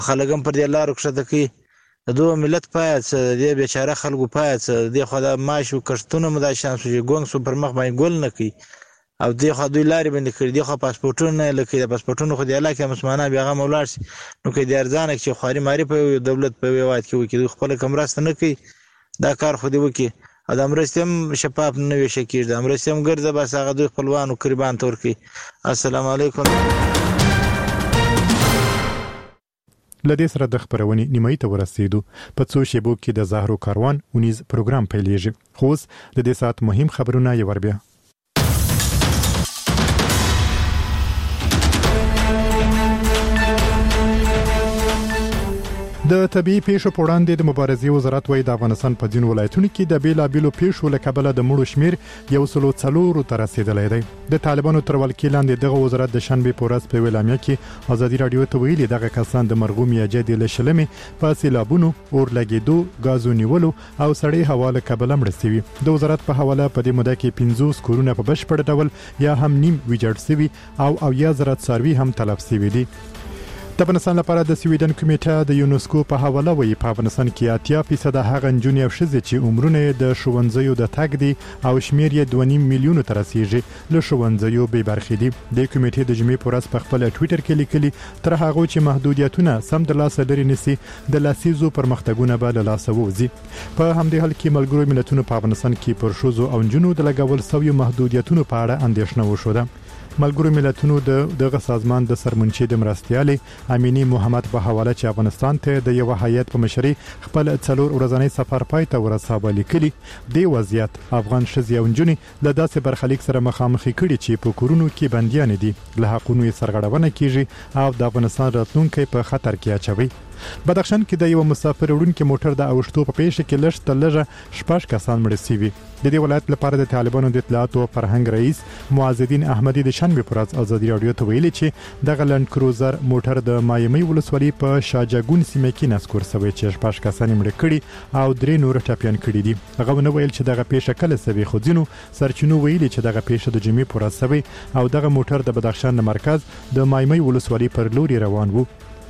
خلک هم پر دې لارو کښته کوي د دوه ملت پایه څه دې بیچاره خلکو پایه څه دې خو د ماشو کښتونه مو دا شان سو چې ګونګ سو پر مخ باندې ګل نه کوي او دې خو دوی لارې باندې کړي دې خو پاسپورټونه نه لکه د پاسپورټونو خو د علاقې مسلمانان بیا غو ولاړ شي نو کې د ارزانه چې خواري ماري په دولت په ویوات کې وکړي خپل کمراسته نه کوي دا کار خو دې وکړي ا د امرستم شفاف نه وي شکیر د امرستم ګرځه بس هغه دوی خپلوانو قربان تور کوي السلام علیکم لدې سره د خبرونې نیمایي ته ورسېدو په څو شیبو کې د زهرو کاروان اونیز پروګرام پیلېږي خو د دې سات مهم خبرونه یې وربیا د طبي پیښو په وړاندې د مبارزې وزارت وايي د افغانستان په ځینو ولایتونو کې د بیلابیلو پیښو له کبله د مړو شمیر 140 ته رسیدلی دی د طالبانو تر ولکې لاندې دغه وزارت د شنبې په ورځ په ویلامیا کې ازادي رادیو ته ویلي دغه کسان د مرغوم یا جدي له شلمې په سیلابونو اور لګیدو غازو نیولو او سړې هوا له کبله مړ شوي د وزارت په حواله په دې موده کې 50 کورونه په بشپړ ډول یا هم نیم ویجاړ شوي او یا زرات ساروي هم تلف شوي دي د افغانستان لپاره د سویډن کمیټه د یونسکو په حواله وایي په افغانستان کې 80% هغه نجونې او ښځې چې عمرونه د ښوونځیو د تګ دي او شمیر یې 2.5 میلیون ته رسیدي له ښوونځیو بې برخې دي د کمیټې د جمعې په ورځ په خپل ټوئیټر کې لیکلي تر هغه چې محدودیتونه سم د لاسه لري نسی د لاسیزو پرمختګونه به له لاسه وځي په همدې حال کې ملګرو ملتونو په افغانستان کې پر ښځو او نجونو د لګول شویو محدودیتونو په اړه اندېښنه وشوده ملګرو ملتونو دغه سازمان د سرمنشي د مرستيالي امینی محمد په حواله چې افغانستان ته د یو هیئت په مشرۍ خپل 4 ورځنی سفر پای ته ورسابه لیکلي دی وضعیت افغان ښځې او نجونې له داسې برخلیک سره مخامخ کړي چې په کورونو کې بنديان دي له حقونو یې سرغړونه کیږي او د افغانستان راتلونکي په خطر کې اچوي بدخشان کې د یو مسافر وړونکو موټر د اوښتو په پیښه کې لږ شپږ کسان مړ شوي د دې ولایت لپاره د طالبانو د اطلاعات او فرهنګ رئیس معز الدین احمدی د شنبه پر ورځ ازادي رادیو ته ویلي چې د غلند کروزر موټر د مایمي ولسوالۍ په شاجګون سیمه کې نسکور شوی چې شپږ کسان مړ کړي او 3 نور ټاپیان کړي دي هغه نو ویل چې دغه پیښه کله سوي خو ځینو سرچینو ویلي چې دغه پیښه د جمعې پر ورځ سوي او دغه موټر د بدخشان مرکز د مایمي ولسوالۍ پر لوري روان وو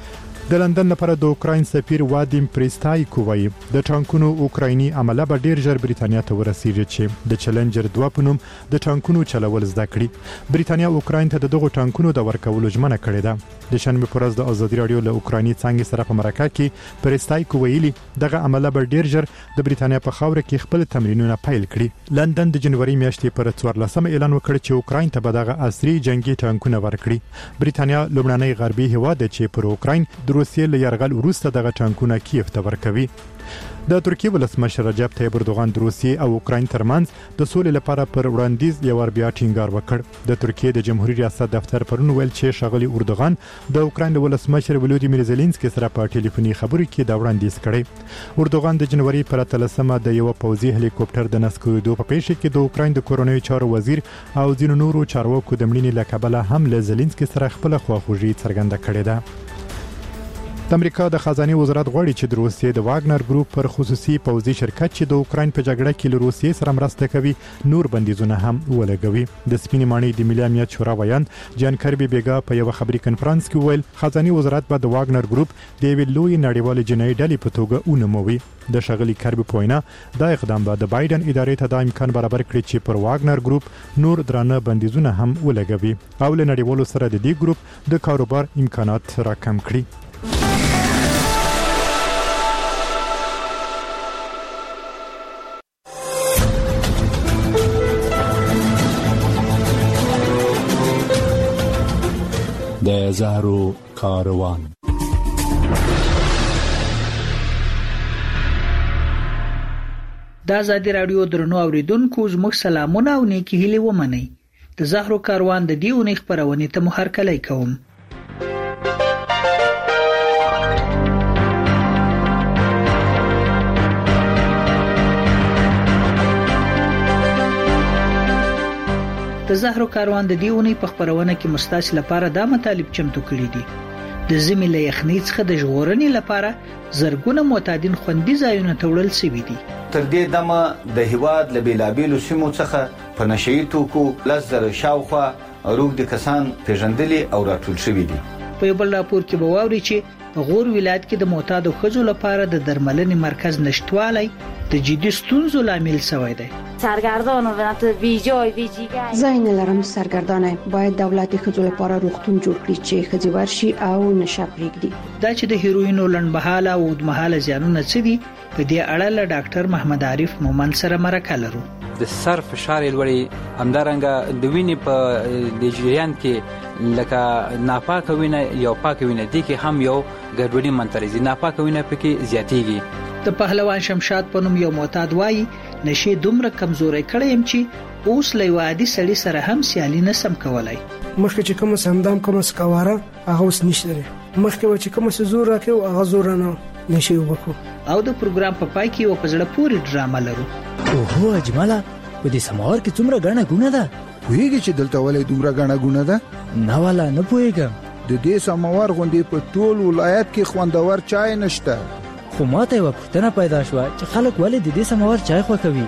د لندن لپاره د اوکراین سفیر وادیم پریستایکو وایي د ټانکونو اوکرایني عمله به ډیر ژر بریتانیا ته ورسیږي چې د چیلنجر 2 په نوم د ټانکونو چلول زده کړي بریتانیا اوکراین ته دغه ټانکونو د ورکولو ژمنه کړې ده د شنبه پر ورځ د ازادي رادیو له اوکرایني څنګه سره په مرکه کې پریستایکو ویلي دغه عمله به ډیر ژر د بریتانیا په خاور کې خپل تمرینونه پیل کړي لندن د جنوري میاشتې پر 14 اعلان وکړ چې اوکراین ته به دغه عصري جنگي ټانکونه ورکړي بریتانیا لومړنی غربي هیواد چې پر اوکراین روسیې له یرغل وروسته دغه ټانکونه کیف ته ورکوي د ترکیه ولسمشر رجب طیب اردوغان د روسیې او اوکراین ترمنځ د سولې لپاره پر وړاندیز یو بیا ټینګار وکړ د ترکیه د جمهوریت ریاست دفتر پرون ویل چې شغلی اردوغان د اوکراین ولسمشر ولودیمیر زيلنسکي سره په ټلیفوني خبرو کې دا وړاندیز کړی اردوغان د جنوري پر 13مه د یو پوځي هلیکوپټر د نسکورېدو په پیښه کې د اوکراین د کورونی چارو وزیر او ځینو نورو چارواکو د مړینې لکبله هم له زيلنسکي سره خپل خواخوږي څرګنده کړې ده د امریکا د خزانه وزارت غواړي چې د روسیې د واګنر ګروپ پر خصوصي پوځي شرکت چې د اوکراین په جګړه کې له روسیې سره مرسته کوي نور بندیزونه هم ولګوي د سپینې ماڼۍ د ملي امنیت شورا ویان جان کربي بیګا په یو خبري کانفرنس کې ویل خزانه وزارت به د واګنر ګروپ د ویلوی نړیوال جنایي ډلې په توګه اونموي د شغلی کربي پوینه دا اقدام به د بایدن ادارې ته د امکان برابر کړي چې پر واګنر ګروپ نور درانه بندیزونه هم ولګوي او له نړیوالو سره د دې ګروپ د کاروبار امکانات راکم کړي د زهرو کاروان د ازادي رادیو درنو اوریدونکو زموږ سلامونه او نیکی هیلې ومنئ د زهرو کاروان د دیونې خبرونه ته مو هرکلی کوم د زهرو کاروان د دیونې په خبرونه کې مستاس لپاره دا مطالب چمتو کړی دي د زمي له یخنۍ څخه د ژغورنې لپاره زرګونه معتادین خوندي ځایونه تړل شوي دي تر دې دمه د هیواد له بیلابیلو سیمو څخه په نشئی توکو لزر شاوخوا روغ د کسان پیژندلي او راټول شوي دي په یو بل راپور کې به واوري چې په غور ولایت کې د معتادو ښځو لپاره د درملنې مرکز نشټوالی د جدي ستونزو لامل شوی دی. سرگردان و بی جای بی جیگه زای نلرم سرگردانه باید دولت ښځو لپاره روغتون جوړ کړي چې ښځې ورشي او نشه پرېږدي. دا چې د هیروینو لنډمهاله او اوږدمهاله زیانونه څه دي په دې اړه له ډاکټر محمد عارف مومند سره مرکه لرو. د سر فشار لوړي همدارنګه د وینې په د جریان کې لکه ناپاکه وینه یا پاکه وینه دي کې هم یو ګډوډي منترزي ناپاکه وینه پکې زیاتېږي. د پهلوان شمشاد په نوم یو معتاد وایي نشي دومره کمزوري کړی يم چې اوس له عادي سړي سره هم سیالي نسم کولای. مخکې چې کوم سمدام کوم سکواره هغه اوس نشته. مخکې چې کوم زور راکې هغه زور نه نشي وکړو. او د پروګرام په پای کې یو پزړه پوری ډرامه لرو. اوه اجماله په دې سماور کې څومره غاڼه ګونه ده؟ ویږي چې دلته ولې دومره غاڼه ګونه ده؟ نه والا نه پوهیږم. د دې سماور غوندې په ټول ولایت کې خوندور چای نشته. خو ماته یو پوښتنه پیدا شوه چې خلک ولې د دې سماور چای خوښوي؟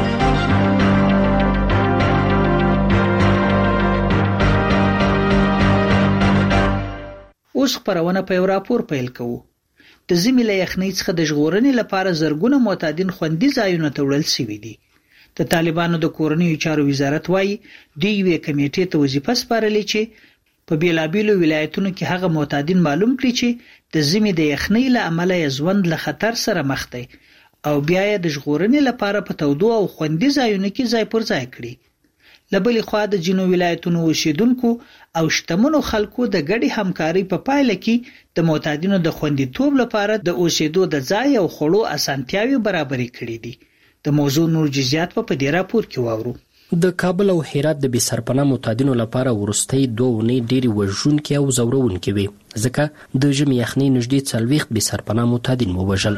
اوس خبرونه په یو راپور پیل کوو. د ژمي له یخنۍ څخه د ژغورنې لپاره زرګونه معتادین خوندي ځایونو ته وړل شوي دي. د طالبانو د کورنیو چارو وزارت وایي دوی یوې کمیټې ته وظیفه سپارلې چې په بیلابیلو ولایتونو کې هغه معتادین معلوم کړي چې د ژمي د یخنۍ له امله یې ژوند له خطر سره مخ دی او بیا یې د ژغورنې لپاره په تودو او خوندي ځایونو کې ځای پر ځای کړي. له بلې خوا د ځینو ولایتونو اوسیدونکو او شتمنو خلکو د ګډې همکارۍ په پایله کې د معتادینو د خوندیتوب لپاره د اوسېدو د ځای او خوړو اسانتیاوې برابرې کړې دي. د موضوع نور جزئیات په دې راپور کې واورو. د کابل او هرات د بې سرپناه معتادینو لپاره وروستۍ 2 اونۍ ډېرې وژونکې او ځورونکې وې ځکه د ژمي یخنۍ نږدې 40 بې سرپناه معتادین ووژل.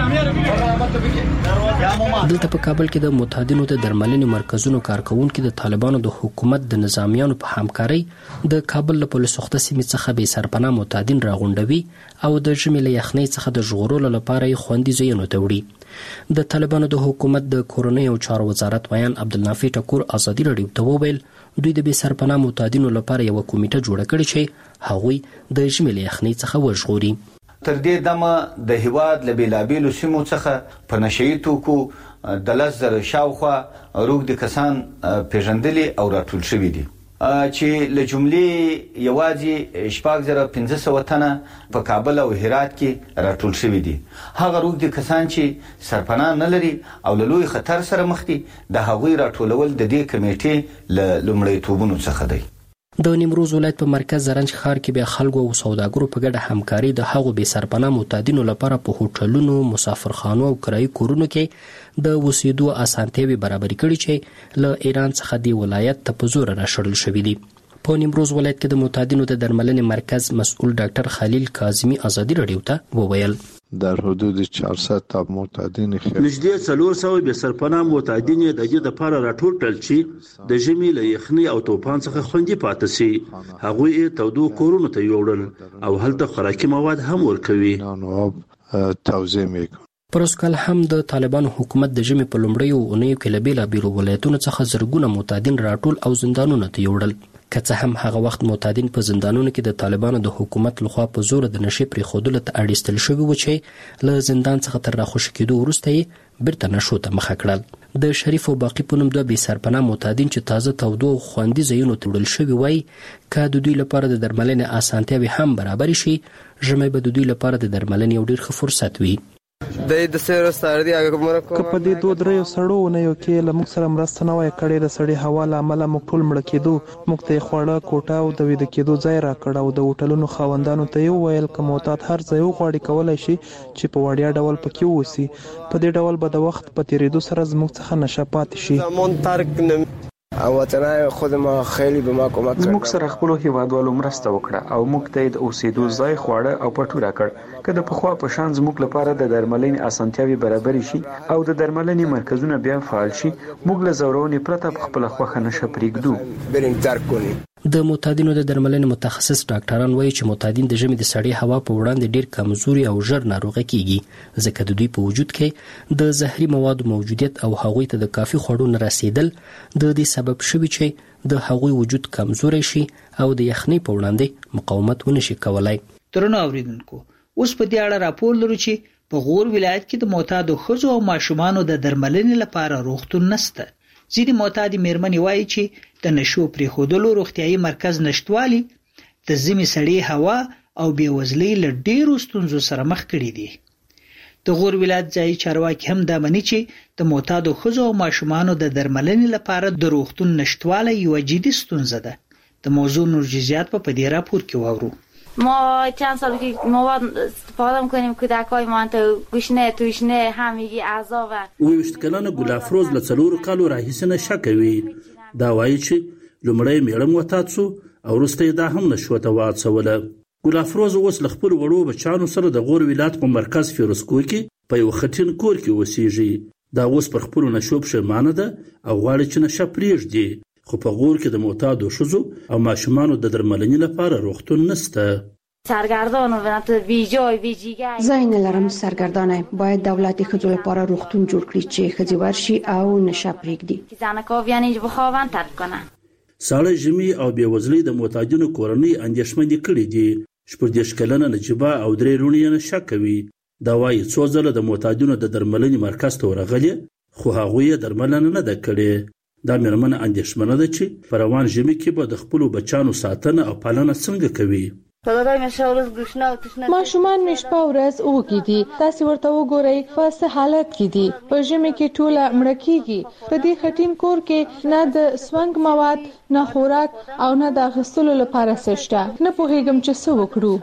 دلته په کابل کې د معتادینو د درملنې مرکزونو کارکونکو د طالبانو د حکومت د نظامیانو په همکارۍ د کابل له پولیس سخته سیمې څخه بې سرپناه معتادین راغونډوي او د ژمي له یخنۍ څخه د ژغورلو لپاره یې خوندي ځایونو ته وړي. د طالبانو د حکومت د کورنیو چارو وزارت ویان عبدالنافع ټکور ازادي راډیو ته وویل دوی د بې سرپناه معتادینو لپاره یو کمیټه جوړه کړې چې هغوی د ژمي له یخنۍ څخه وژغوري. تر دې دمه د هیواد له بیلابیلو سیمو څخه په نشهیي توکو د 10,000 شاوخوا روږدي کسان پیژندلي او راټول شوي دي چې له جملې یوازې 1500 تنه په کابل او هرات کې راټول شوي دي. هغه روږدي کسان چې سرپناه نه لري او له لوی خطر سره مخ دي د هغوی راټولول د دې کمیټې له لومړیتوبونو څخه دی. د نیمروز ولایت په مرکز زرنج ښار کې به خلکو او سوداګرو په ګډه همکاري د هغو بې سرپناه معتادینو لپاره په هوټلونو، مسافرخانو او کرایي کورونو کې د اوسېدو اسانتیاوې برابرې کړي چې له ایران څخه دی ولایت ته په زور راشړل شوي دي. په نیمروز ولایت کې د معتادینو د درملنې مرکز مسؤل ډاکټر خلیل کاظمی ازادي راډیو ته وویل در حدود 400 تا معتادین نږدې 400 بې سرپناه معتادین د دې لپاره راټول کړل چې د ژمي له یخنۍ او طوفان څخه خوندي پاتې شي. هغوی یې تودو کورونو ته یوړل او هلته خوراکي مواد هم ورکوي. پروسکل هم د طالبانو حکومت د ژمي په لومړیو اونیو کې له بیلابیلو ولایتونو څخه زرګونه معتادین راټول او زندانونو ته یوړل. که څه هم هغه وخت معتادین په زندانونو کې د طالبانو د حکومت لخوا په زور د نشې پرېښودلو ته اړیستل شوي و چې له زندان څخه تر راخوشي کېدو وروسته یې بیرته نشو ته مخه کړل. د شریف او باقي په نوم 2 بې سرپناه معتادین چې تازه تودو او خوندي ځایونو ته وړل شوي وای که د دوی لپاره د درملنې اسانتیاوې هم برابرې شي ژمی به د دوی لپاره د درملنې یو ډېر ښه فرصت وي. که په دې 2-3 سړو ونیو کې له موږ سره مرسته نه وای کړې د سړې هوا له امله موږ ټول مړه کېدو. موږ ته خوړه کوټه او د ویده کېدو ځای راکړ او د هوټلونو خاوندانو ته یې وویل که معتاد هر ځای وغواړي کولی شي چې په وړیا ډول پکې واوسي. په دې ډول به د وخت په تېرېدو سره زموږ څخه نشه پاتې شي. زموږ سره خپلو هیوادوالو مرسته وکړه او موږ ته د اوسېدو ځای خواړه او پټو راکړ. که د پخوا په شان زموږ لپاره د درملنې اسانتیاوې برابرې شي او د درملنې مرکزونه بیا فعال شي موږ له ځورونې پرته په خپله خوښه نشه پرېږدو. د معتادینو د درملنې متخصص ډاکټران وایي چې معتادین د ژمي د سړې هوا په وړاندې ډېر کمزوري او ژر ناروغه کیږي ځکه د دوی په وجود کې د زهري موادو موجودیت او هغوی ته د کافي خوړو نه رسیدل د دې سبب شوي چې د هغوی وجود کمزوري شي او د یخنۍ په وړاندې مقاومت ونشي کولای. درنو اوریدونکو اوس په دې اړه راپور لرو چې په غور ولایت کې د معتادو ښځو او ماشومانو د درملنې لپاره روغتون نشته. ځینې معتادې مېرمنې وایي چې د نشو پرېښودلو روغتیايي مرکز نشټوالي د ژمي سړې هوا او بېوزلۍ له ډېرو ستونزو سره مخ کړي دي. د غور ولایت ځایي چارواکي هم دا مني چې د معتادو ښځو او ماشومانو د درملنې لپاره د روغتون نشټوالی یوه جدي ستونزه ده. د موضوع نور جزئیات په دې راپور کې واورو. ما چند سال که مواد استفاده میکنیم کودکای ما تو گوشنه توشنه همگی اعضا و ویشت کلانه ګل افروز له څلورو کالو راهیسې نشه کوي. دا وایي چې لومړی میړه معتاد سو او وروسته دا هم نشو ته واڅوله. ګل افروز اوس له خپل وړو بچانو سره د غور ولایت په مرکز فیروزکوه کې په یو خټین کور کې اوسېږي. دا اوس پر خپل نشو پښیمانه ده او غواړي چې نشه پرېږدي. خو په غور کې د معتادو ښځو او ماشومانو د درملنې لپاره روغتون نشته. سرگردان و بنات بیجای بیجیگای زین لرم سرگردانه باید دولت ښځو لپاره روغتون جوړ کړي چې ښځې ورشي او نشه پرېږدي. زنکاو یعنی اینجا بخوابن ترک کنن. ساړه ژمي او بېوزلۍ د معتادینو کورنۍ اندېښمنې کړي دي. 14 کلنه نجیبه او 3 لوڼې یې نشه کوي. دا وایي څو ځله د معتادینو د درملنې مرکز ته ورغلې خو هغوی یې درملنه نه ده کړې. دا مېرمنه اندېښمنه ده چې په روان ژمي کې به د خپلو بچانو ساتنه او پالنه څنګه کوي. ماشومان مې شپه ورځ اوږې دي. تاسې ورته وګورئ په څه حالت کې دي. په ژمي کې ټوله مړه کېږي. په دې خټین کور کې نه د سونګ مواد نه خوراک او نه د اخیستلو لپاره څه شته. نه پوهېږم چې څه وکړو.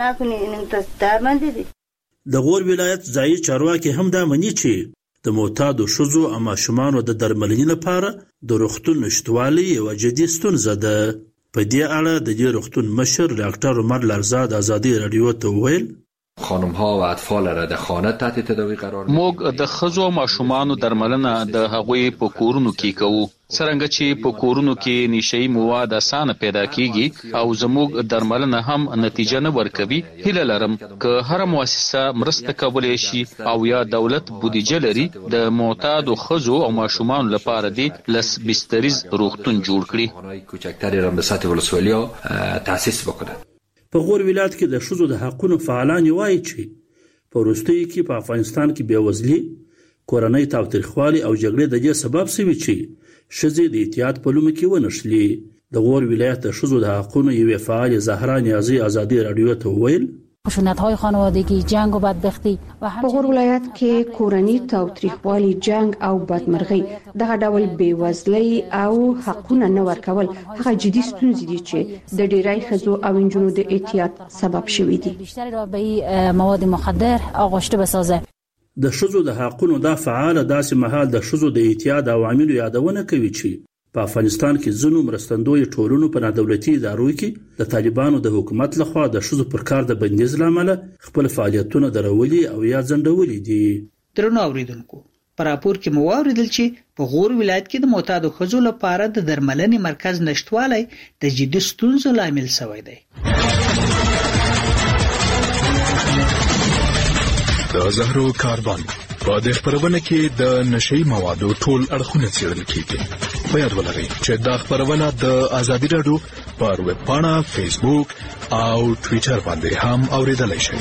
د غور ولایت ځایي چارواکي هم دا مني چې د معتادو ښځو او ماشومانو د درملنې لپاره د روغتون نشتوالی یوه جدي ستونزه ده. په دې اړه د دې روغتون مشر ډاکټر عمر لرزاد ازادي رادیو ته وویل خانم‌ها و اطفال را د خانه تحت تداوی قرار موږ د ښځو او ماشومانو درملنه د هغوی په کورونو کې کوو. څرنګه چې په کورونو کې نشئی مواد اسانه پیدا کیږي او زموږ درملنه هم نتیجه نه ورکوي. هیله لرم که هر مؤسسه مرسته کولای شي او یا دولت بودیجه لري د معتادو ښځو او ماشومانو لپاره د لس بستریز روغتون جوړ کړي. کوچکتري رم د سطح ولسوالیا تاسیس وکړي. په غور ولایت کې د ښځو د حقونو فعالان وایي چې په وروستیو کې په افغانستان کې بېوزلي، کورنۍ تاوتریخوالي او جګړې د دې سبب شوي چې ښځې د احتیاط په لومه کې ونښلي. د غور ولایت د ښځو د حقونو یوې فعالې زهرا نیازي ازادي رادیو ته وویل خشونت‌های خانوادگی، جنگ و بدبختی و په غور ولایت کې کورنۍ تاوتریخوالي، جنگ او بدمرغي، دغه ډول بیوزلۍ او حقونه نه ورکول هغه جدي ستونزې دي چې د ډیری ښځو او نجونو د احتیاط سبب شوي دي. بیشتر را به مواد مخدر آغشته بسازه. د ښځو د حقونو دا فعال داسې مهال د ښځو د احتیاط عواملو یادونه کوي چې په افغانستان کې ځینو مرستندوی ټولنو په نادولتي ادارو کې د طالبانو د حکومت لخوا د ښځو پر کار د بندیز لامل خپل فعالیتونه درولي او یا ځنډولي دي. درنو اوریدونکو، په راپور کې مو واوریدل چې په غور ولایت کې د معتادو ښځو لپاره د درملنې مرکز نشټوالی د جدي ستونزو لامل شوی دی. د زهرو کاروان په دې خبرونه کې د نشئی موادو ټول اړخونه څېړل کیږي. په یاد ولرئ چې دا خبرونه د ازادي رادیو پر ویب پاڼه، فیسبوک او ټوئیټر باندې هم اوریدلای شئ.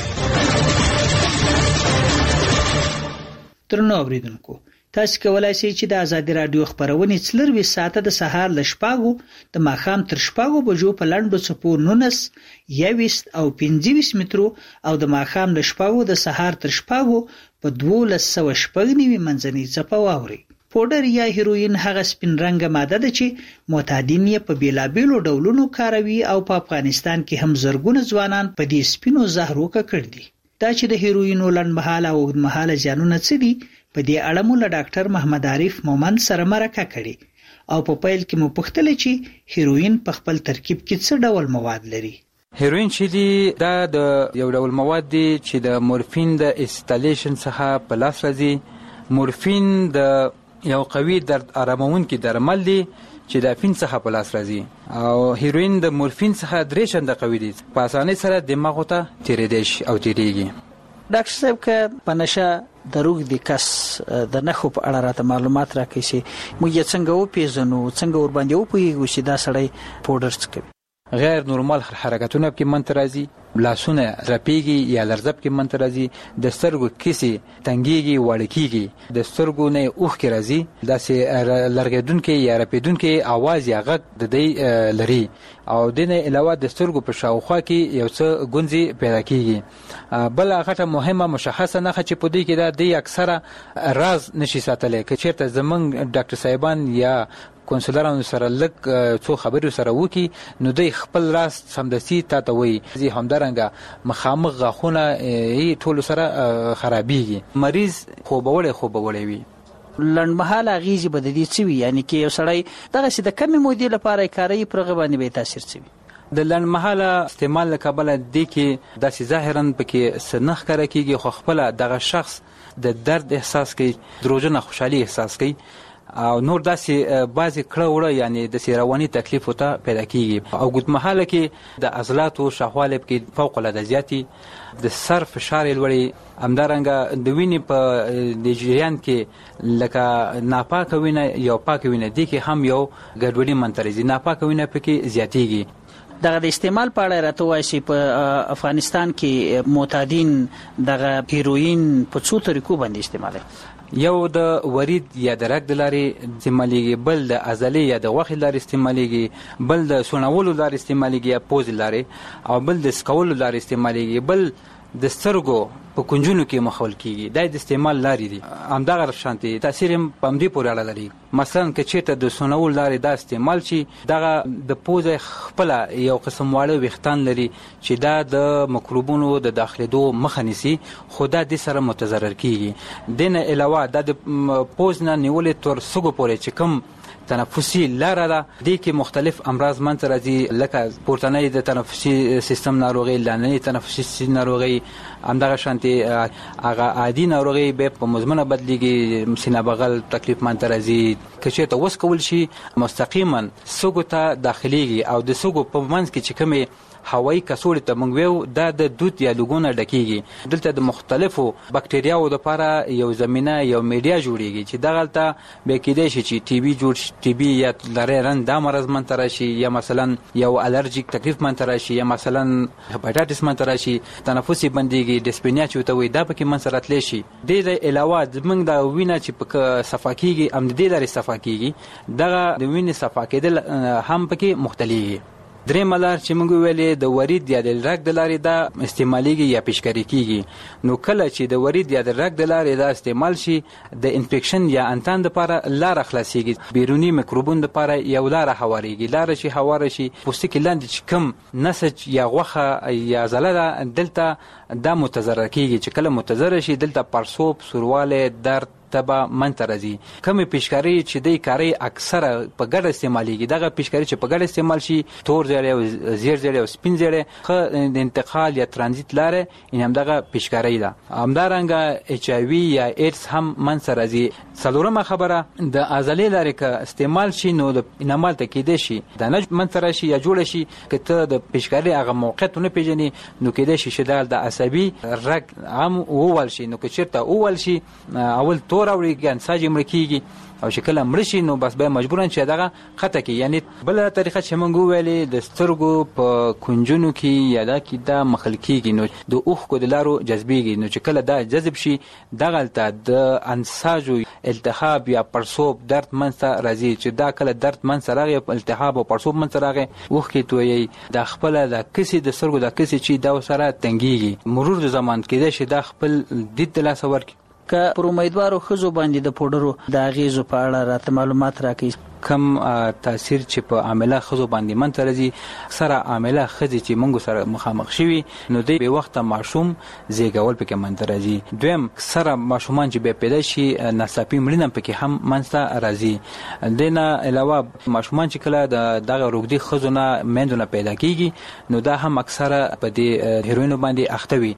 درنو اوریدونکو، تاسو کولای شئ چې د ازادي رادیو خبرونه 24 ساعته د سهار ل شپږو د ماښام تر شپږو بجو په لنډو څپو 19 21 او 25 مترو او د ماښام ل شپږو د سهار تر شپږو په 1290 منځنۍ څپه واوري. پودر یا هیروین هغه سپین رنګه ماده ده چې معتادین یې په بیلابیلو ډولونو کاروي او په افغانستان کې هم زرګونه ځوانان په دې سپینو زهرو ککړ دي. دا چې د هیروینو لنډمهاله او اوږدمهاله زیانونه څه دي، په دې اړه مو له ډاکټر محمد عارف مومند سره مرکه کړې او په پیل کې مو پوښتل چې هیروین په خپل ترکیب کې څه ډول مواد لري. هیروین چې دی دا د یو ډول مواد دی چې د مورفین د اسټالیشن څخه په لاس راځي. مورفین د یو قوي درد آرامونکي درمل دی چې د افین څخه په لاس راځي او هیروین د مورفین څخه 3 چنده قوي دی. په اسانۍ سره دماغ ته تیریدش او تیریږي. ډاکټر صاحب که په نشه دروغ دي کس د نخو په اړه راته معلومات راکړي چې موږ یې څنګه وپیژنو، څنګه ور باندې وپوهیږو چې دا سړی پودر څکوي. غیر نورمال حرکتونه کې منځ راځي، لاسونه رپیږي یا لرزب کې منته راځي، د سترګو کیسې تنګیږي وړه کیږي، د سترګو نه اوښکې راځي، داسې لرګېدونکې یا رپېدونکې اواز یا غږ د دی لري، او د نه علاوه د سترګو په شاوخوا کې یو څه ګونځې پیدا کیږي. بل غټه مهمه مشخصه نښه چې په دې کې دا دی اکثره راز نشي ساتلی، که چېرته زمونږ ډاکټر صاحبان یا کونسلرانو سره لږ څو خبرې سره وکړي نو دوی خپل راز سمدستي تا ته وایي. همدارنګه مخامخ غاښونه یې ټولو سره خرابېږي، مریض خوبولی وي. لنډمهاله اغېزې به د دې څه وي؟ یعنې کې یو سړی دغسې د کمې مودې لپاره یې کاروي، پر هغه باندې به یې تاثیر څه وي؟ د لنډمهاله استعمال له کبله دې کې داسې ظاهرا پکې څه نه ښکاره کېږي، خو خپله دغه شخص د درد احساس کوي، دروژنه خوشحالي احساس کوي، او نور داسې بعضې کړه وړه یعنې داسې رواني تکلیف ورته پیدا کېږي. او اوږدمهاله کې د عضلاتو شاوخوالی پکې فوق العاده زیاتي، د سر فشار یې لوړي، همدارنګه د وینې په د جریان کې لکه ناپاکه وینه یا پاکه وینه دې کې هم یو ګډوډي منځته راځي، ناپاکه وینه پکې زیاتېږي. دغه د استعمال په اړه راته ووایئ چې په افغانستان کې معتادین دغه هیروین په څو طریقو باندې استعمالوي؟ یو د ورید یا د رګ د لارې استعمالیږي، بل د عضلې یا د غوښې لارې استعمالیږي، بل د سونولو لارې استعمالیږي یا پوزې لارې، او بل د سکولو لارې استعمالیږي، بل د سترګو په کنجونو کې مخول کیږي. دا د استعمال لارې دي. همدغه شانتي تاثیر هم په همدې پورې اړه لري. مثلا که چېرته د سونول لارې دا استعمال شي، دغه د پوزې خپله یو قسم واړه ویښتان لري چې دا د مکروبونو د داخلېدو مخه نیسي، خو دا دې سره متضرر کیږي. دې نه علاوه دا د پوز نه نیولې تر سږو پورې چې کوم تنفسي لاره ده، دې کې مختلف امراض منځته راځي، لکه پورتنۍ د تنفسي سیستم ناروغي، لاندنۍ تنفسي سیستم ناروغي، همدغه شانتي هغه عادي ناروغي به په مزمنه بدلیږي، سینه بغل تکلیف منځته راځي. که چېرته وڅکول شي مستقیما سږو ته داخليږي، او د سږو په منځ کې چې کومې هوایي کڅوړې ته موږ ویو دا د دود یا لوګونه ډکېږي. دلته د مختلفو بکټریاوو دپاره یو زمینه یو میډیا جوړېږي چې دغلته بیا کیدای شي چې ټي بي جوړ شي، ټي بي یا لری رنګ دا مرض منځته راشي، یا مثلا یو الرجیک تکلیف منځته راشي، یا مثلا هپاټایټس منځته راشي، تنفسي بندېږي، ډسپینیا چې ورته وایي دا پکې منځته راتلی شي. دې د علاوه زموږ د وینه چې پکې صفا کېږي هم د دې لارې صفا کېږي، دغه د وینې صفا کېدل هم پکې مختلفېږي. درېیمه لار چې موږ ویلې د ورید یا د رګ د لارې دا استعمالیږي یا پیشکاري کېږي. نو کله چې د ورید یا د رګ د لارې دا استعمال شي، د انفیکشن یا انتان دپاره لاره خلاصېږي، بیروني میکروبون دپاره یو لاره هواریږي. لاره چې هواره شي، پوستکي لاندې چې کوم نسج یا غوښه یا عضله ده دلته دا متضرر کېږي. چې کله متضرر شي دلته پړسوب، سوروالی، درد تبه منځته راځي. کومې پیشکاري چې دی کاري اکثره په ګډه استعمالیږي، دغه پیشکاري چې په ګډه استعمال شي، تور زیړی او زیړ زیړی او سپین زیړی، ښه د انتقال یا ترانزیت لاره یې همدغه پیشکاري ده. همدارنګه ایچ آی وي یا ایډز هم منځته راځي. څلورمه خبره د عضلې لارې که استعمال شي نو د انعمال ته کېدای شي دانه منځته راشي یا جوړه شي. که ته د پیشکاري هغه موقعیت ونه پېژنې نو کېدای شي چې د عصبي رګ هم ووهل شي. نو که چېرته ووهل شي، اول راوړي انساج مړ کېږي، او چې کله مړ شي نو بس به مجبورن چې دغه قطع کړي. یعنی بله طریقه چې موږ وویلې د سترګو په کنجونو کې یا دا کې دا مخل کېږي، نو د اوښکو د لارو جذبېږي. نو چې کله دا جذب شي دغلته د انساجو التهاب یا پړسوب درد منځته راځي. چې دا کله درد منځته راغی، التهاب او پړسوب منځته راغی، اوښکې تویي، دا خپله د کسې د سترګو د کسې چې دا سره تنګېږي. مرور د زمان کېدای شي دا خپل دید د لاسه ورکړي. که پر امیدوارو ښځو باندې د پوډرو د اغېزو په اړه راته معلومات راکړئ. کم تاثیر چې په عامله ښځو باندې منځته راځي، اکثره عامله ښځې چې موږ سره مخامخ شوي نو دی بې وخته ماشوم زیږول پکې منځته راځي. دویم اکثره ماشومان چې بیا پیدا شي ناڅاپي مړینه پکې هم منځته راځي. دې نه علاوه ماشومان چې کله دغه روږدي ښځو نه میندو نه پیدا کېږي نو دا هم اکثره په دې هیروینو باندې اخته وي.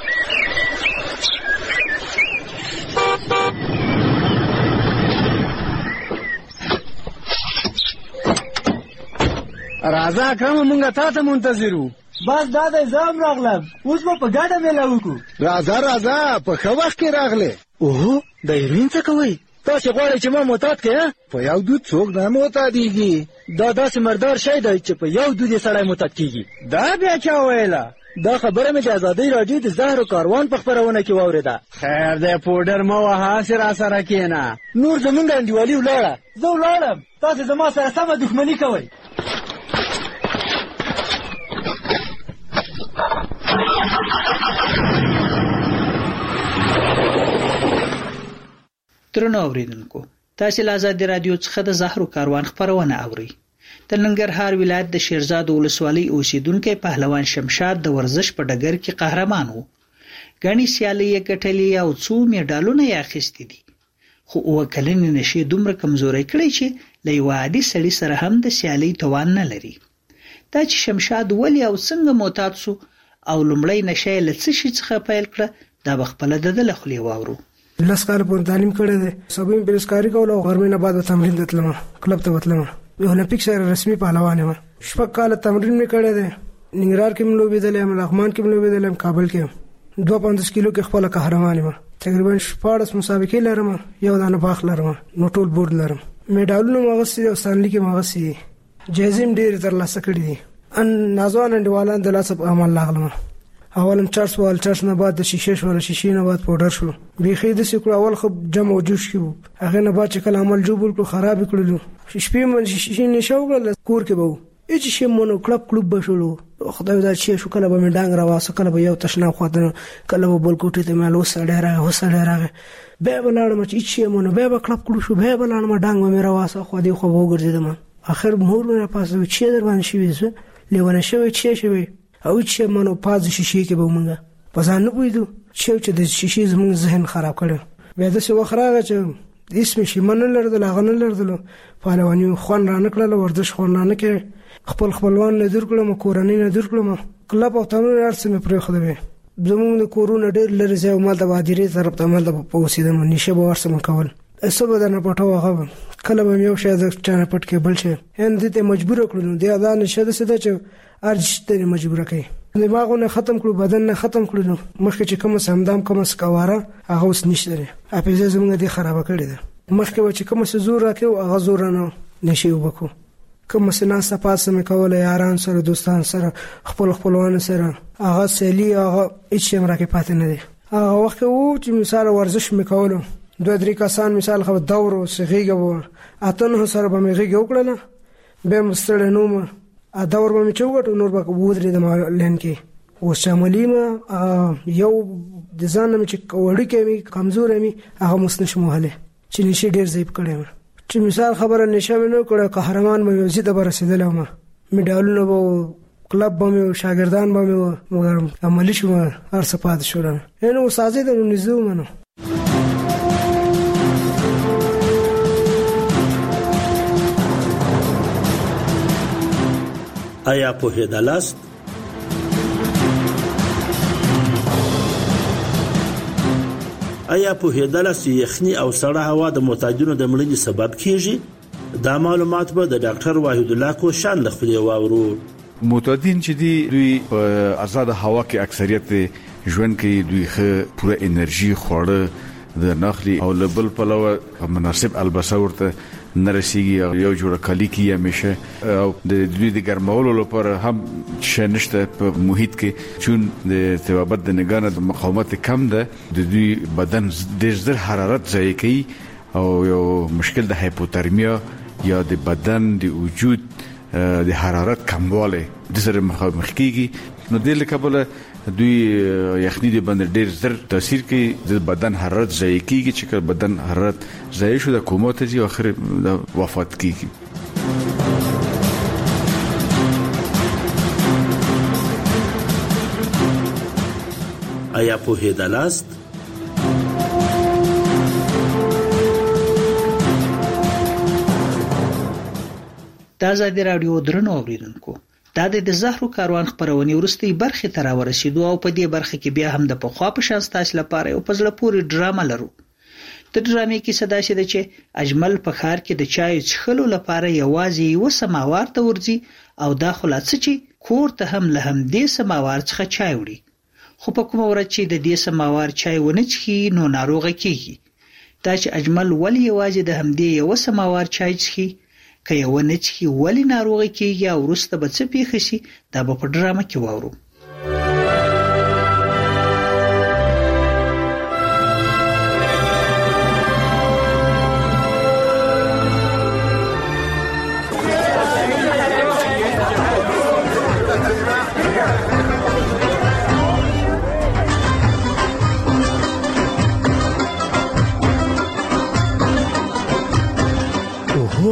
راځه اکرم، مونږ تا ته منتظر وو. بس دا د زام راغلم، اوس به په ګډه میله وکړو. راځه په ښه وخت کې راغلې. اوهو د هیروین څه کوئ؟ تاسې غواړئ چې ما معتاد کړې؟ په یو دود څوک نه معتادېږي. دا داسې مردار شی دی چې په یو دود یې سړی معتاد کېږي. دا بیا چا ویله؟ دا خبره مې د ازادۍ راډیو د زهرو کاروان په خپرونه کې واورېده. خیر دی پوډر مه وهه، هسې راسره کښېنه. نور زمونږ انډیوالي ولاړه، زه ولاړم، تاسې زما سره سمه دښمني کوئ. درنو اوریدونکو، تاسې له ازادي راډیو څخه د زهرو کاروان خپرونه اورئ. د ننګرهار ولایت د شیرزاد ولسوالۍ اوسیدونکو پهلوان شمشاد د ورزش په ډګر کې قهرمان وو. غني سیالي یې ګټلې او څو میډالونه یې اخیستي دي. خو وکلنې نشي دومره کمزوري کړی چې له عادي سړي سره هم د سیالي توان نه لري. دا چې شمشاد ولی او څنګه معتاد سو او لمړی نشه له څه شي څخه پیل کړه، دا بخپل د لخلې واورو. لس کال پورې تعلیم کړی دی، سبا یې بیروزګاري کوله او غرمې نه بعد تمرین ته تلم، کلب ته وتلم. اولمپیک سره رسمي پهلوان یم. شپږ کاله تمرین مې کړی دی. ننګرهار کې مې لوبېدلی یم، لغمان کې مې لوبېدلی یم، کابل کې یم. 52 کیلو کې خپل قهرمان یم. تقریبا 14 مسابقې لرم، یو دانه باغ لرم، نو ټول بورډ لرم. میډالونه مې اخیستي او ستانلي کې مې اخیستي، جایزې مې ډېرې ترلاسه کړي دي. نازوان انډیوالان د لاسه په عمل لاغلم. اولم چارس وال چارس نه بعد د شیشه شو، شیشه نه بعد پاوډر شو. بیخي د سکړو اول خو جمع جوش کیو، هغه نه بعد چې کله عمل جوړ کړو خراب کړلو. شپې من شیشه نشو کړل، کور کې وو هیڅ شي مونږ کلب کلوب بشلو. خدای دا چې شو کله به مې ډنګ راواسه، کله به یو تشنا خواته، کله به بل کوټې ته مې وسړې راغه به بلاړم چې هیڅ شي مونږ به کلب کلو شو، به بلاړم ډنګ مې راواسه، خو دې خو وګرځیدم. اخر مور مې پاسه چې در باندې شي وځه لیونه شوی چې شوی او چې منو پاز شیشې کې به مونږه پزان نه پویدو چې د شیشې زموږ ذهن خراب کړو. بیا د څه وخراغه چې اسم شي من لرله غن لرله پهلوانی خوان را نکړل، ورزش خوان نه کې خپل خپلوان نه در کړم، کورنۍ نه در کړم، کلب او تمرین ارڅ مې پرې خدای زموږ د کورونه ډېر لري ځای مال د باديري طرف ته مال د پوسیدم نشه به ورسم کول. اسبه د نه پټو هغه کله به یو شاید چانه پټ کې بل شي هند ته مجبور کړو. دی دا نشه د سده چې ارج ته مجبور کړي، دماغونه ختم کړو، بدن نه ختم کړو. مخکې چې کوم سمدام کوم سکواره هغه اوس نشته، اپیزه زموږ دي خراب کړی ده. مخکې چې کوم څه زور راکې او هغه زور نه نشي وبکو. کوم څه نه سپاسه مې کوله، یاران سره، دوستان سره، خپلوان سره، هغه سلی هغه هیڅ هم راکې پاتې نه دي. هغه وخت وو چې مثال ورزش مې کوله، 2-3 کسان مثال خو دور او سغیګه وو، اتنه سره به مې غیګه وکړه، به مستړ نو ما ا دور به مې چوغټ نور به ودرې د لین کې او شاملې ما یو د ځان مې چې وړي کې مې کمزور مې هغه مسنش مهله چې نشي ډیر ضعیف کړم. چې مثال خبره نشه مې نو کړه، قهرمان مې زیاده برسېدل ما میډالونه وو، کلب به مې شاګردان به مې مګر عملی شو هر څه پات شو. نو سازې د نزو منو آیا په هدالاست یخني او سړه هوا د معتادینو د مړینې سبب کیږي؟ دا معلومات به د ډاکټر واحد الله کوشان لخوا واورو. معتادین چې دوی په آزاد هوا کې اکثریت ژوند کې دوی ښه پوره انرژي خوړه د نخلي او لبل پلوه مناسب البسه ورته نرسیږي، یو جوړه کالی کې همیشه او د دوی د ګرمولو لپاره هم شنشته په محیط کې چون د ثوابت د نگانه د مقاومت کم ده، د دوی بدن ډېر زر حرارت ضایع کوي او یو مشکل د هایپوترمیا یا د بدن د وجود د حرارت کمواله د سره مخ کیږي. نو د لکبله دوی یخني د باندې ډېر زر تاثیر کوي، د بدن حرارت ضایع کیږي، چې بدن حرارت ضایع شو د کومه ته ځي او اخر د وفات کیږي. آیا په هدالاست د ازادي راډیو درنو اوریدونکو، دا د زهرو کاروان خبرونه ورستي برخه تر ورسېدو او په دې برخه کې بیا هم د پخوا په شان ستاسو لپاره یو پزله پوری ډرامه لرو. د ډرامې کې صدا شته چې اجمل په خار کې د چای څښلو لپاره یوازې یو سماوار ته ورځي او دا خلاصه چې کور ته هم له هم دې سماوار څخه چای وړي. خو په کوم ورځ چې د دې سماوار چای ونه څښي نو ناروغه کیږي. دا چې اجمل ولې یوازې د هم دې یو سماوار چای څښي، که یو نه څښي ولې ناروغه کیږي او وروسته به څه پیښ شي، دا به په ډرامه کې واورو.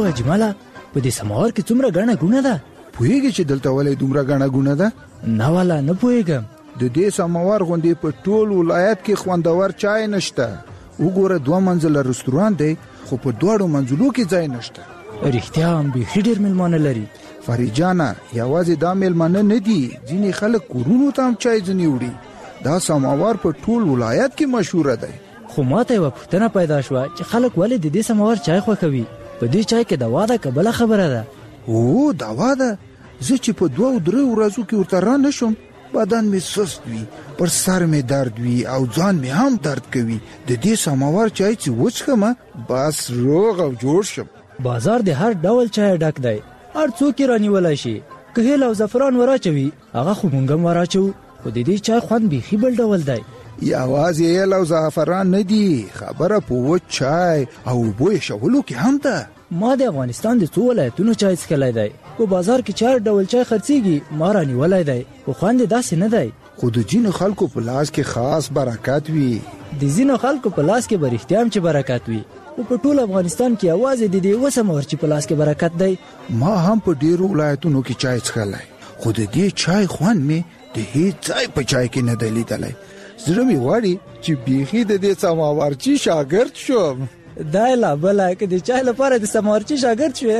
او اجماله په دې سماور کې څومره غاڼه ګونه ده؟ پوهیږي چې دلته ولې دومره غاڼه ګونه ده؟ نه والا نه پوهیږم. د دې سماور غوندې په ټول ولایت کې خوندور چای نشته. وګوره 2 منزله رستوران دی خو په 2 منزلو کې ځای نشته. رښتیا هم به ډېر ملمانه لري. فریجانا یوازې دا ملمانه نه دي، ځینې خلک کورونو ته هم چای ځنی وړي. دا سماور په ټول ولایت کې مشهور دی. خو ماته یو پوښتنه پیدا شوه چې خلک ولې د دې سماور چای خوښوي؟ په دې چای کې دوا ده که بله خبره ده؟ او دوا ده. زه چې په 2-3 ورځو کې ورته را نشم بدن می سست وي، پر سر می درد وي او ځان می هم درد کوي. د دې سماور چای چې وڅښم بس روغ او جوړ شم. بازار د هر ډول چای ډک دی، هر څوک یې رانیولی شي. که هیل او زعفران وراچوي هغه خو موږ هم وراچوو، خو د دې چای خوند بیخي بل ډول دی. یوازې هیل او زعفران نه دي، خبره په وچ چای او اوبو ایښولو کې هم ده. ما د افغانستان د 2 ولایتونو چای څښلی دی. په بازار کې 4 ډول چای خرڅېږي، ما رانیولی دی، خو خوند یې داسې نه دی. خو د ځینو خلکو په لاس کې خاص برکت وي. د ځینو خلکو په لاس کې به رښتیا هم چې برکت وي، خو په ټول افغانستان کې یوازې د دې سماور چې په لاس کې برکت دی. ما هم په ډیرو ولایتونو کې چای څښلی، خو د دې چای خوند مې د هیڅ ځای په چای کې نه دی لیدلی. زړه مې غواړي چې بیخي د دې سماورچي شاګرد شم. دا لا بله که د چای لپاره د سماورچي شاګرد شوې.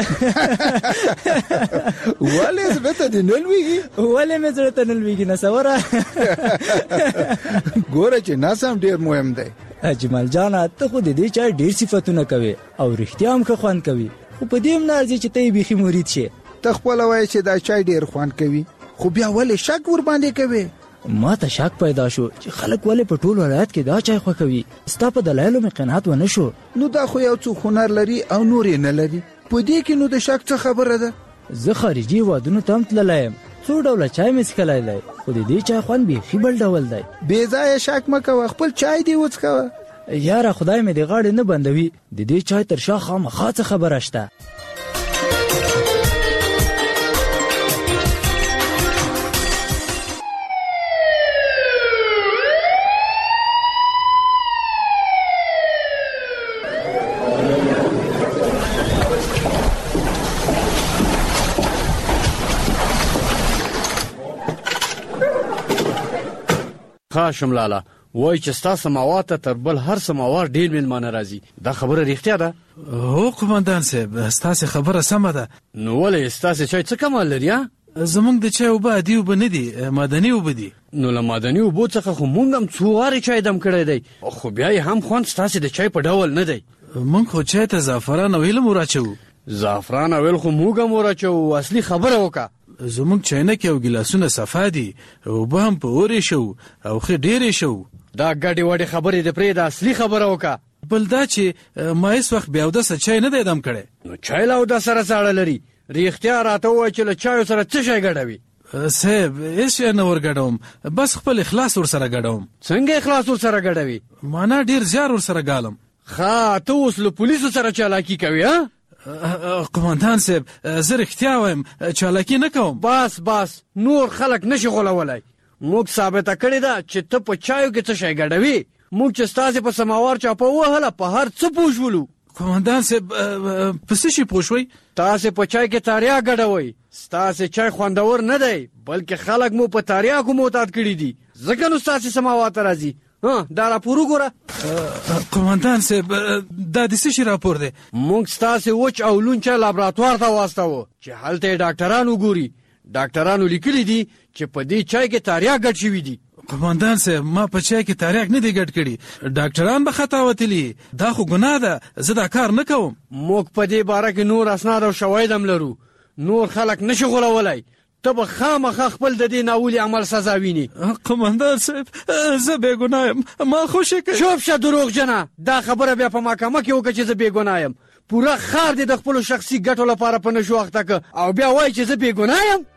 ولې زړه ته دې نه لوېږي؟ ولې مې زړه ته نه لوېږي نصوره؟ ګوره چې نظم ډېر مهم دی. اجمل جانه ته خو د دې چای ډېر صفتونه کوي او رښتیا هم ښه خوند کوي، خو په دې هم نه ارزي چې ته یې بیخي مرید شې. ته خپله وایې چې دا چای ډېر خوند کوي، خو بیا ولې شک ورباندې کوې؟ ما ته شک پیدا شو چې خلک ولې په ټول ولایت کې دا چای خوښوي. ستا په دلایلو مې قناعت ونه شو. نو دا خو یو څوک هنر لري او نور یې نه لري، په دې کې نو د شک څه خبره ده؟ زه خارجي هېوادونو ته هم تللی یم، 2 ډوله چای مې څښلی دی، خو د دې چای خوند بیخي بل ډول دی. بې ځایه شک مه کوه، خپل چای دې وڅښوه. یاره خدای مې د غاړې نه بندوي، د دې چای تر شا خامخا څه خبره شته. خاشم لالا وای چې ستا سماوار ته تر بل هر سماوار ډېر مېلمانه راځي، دا خبره رښتیا ده؟ هو قمندان صاحب ستاسې خبره سمه ده. نو ولې ستاسې چای څه کمال لري؟ زمونږ د چای اوبه عادي اوبه نه دي، معدني اوبه دي. نو له معدني اوبو څخه خو مونږ هم 2 وارې چای دم کړی دی، خو بیا یې هم خوند ستاسې د چای په ډول نه دی. مونږ خو چای ته زعفران او هیل هم وراچوو. زعفران او هیل خو مونږ هم وراچوو، اصلي خبره وکړه. زمونږ چاینکې او ګیلاسونه صفا دي، اوبه هم په اور ایښو او ښه ډېر ایښو. دا ګډې وډې خبرې د پرېږده، اصلي خبره وکړه. بل دا چې ما هېڅ وخت بې اودسه چای نه دی دم کړی. نو چای له اودس سره څه اړه لري؟ رښتیا راته ووایه چې له چایو سره څه شی ګډوي؟ صاحب هېڅ شی نه ورګډوم، بس خپل اخلاص ورسره ګډوم. څنګه اخلاص ورسره ګډوي؟ معنا ډېر زیار ورسره ګالم. ښه ته اوس له پولیسو سره چالاکي کوي؟ قمندان صاحب زه رښتیا وایم، چالاکي نه کوم. بس نور خلک نشي غولولی. موږ ثابته کړې ده چې ته په چایو کې څه شی ګډوي. موږ چې ستاسې په سماوار چاپه وهله په هر څه پوه شولو. قمندان صاحب په څه شي پوه شوئ؟ تاسې په چای کې تاریا ګډوئ. ستاسې چای خوندور نه دی، بلکې خلک مو په تاریاکو معتاد کړي دي، ځکه نو ستاسې سماوار ته راځي. دا راپور وګوره. قمندان صاحب دا د څه شي راپور دی؟ موږ ستاسې وچ او لون چای لابراتوار ته واستوه چې هلته یې ډاکټران وګوري. ډاکټرانو لیکلي دي چې په دې چای کې تاریاک ګډ شوي دي. قمندان صاحب ما په چای کې تاریاک نه دی ګډ کړي، ډاکټران به خطا وتلي، دا خو ګناه ده، زه دا کار نه کوم. موږ په دې باره کې نور اسناد او شواهد هم لرو، نور خلک نشي غولولی. ته به خامخا خپل د دې ناولي عمل سزا ویني. قمندان صاحب زه بې ګناه یم، ما خوشې کوي. چوپ شه دروغجنه، دا خبره بیا په محکمه کې وکړه چې زه بې ګناه یم. پوره ښار دې د خپلو شخصي ګټو لپاره په نشو اخته که او بیا وایي چې زه بې ګناه یم.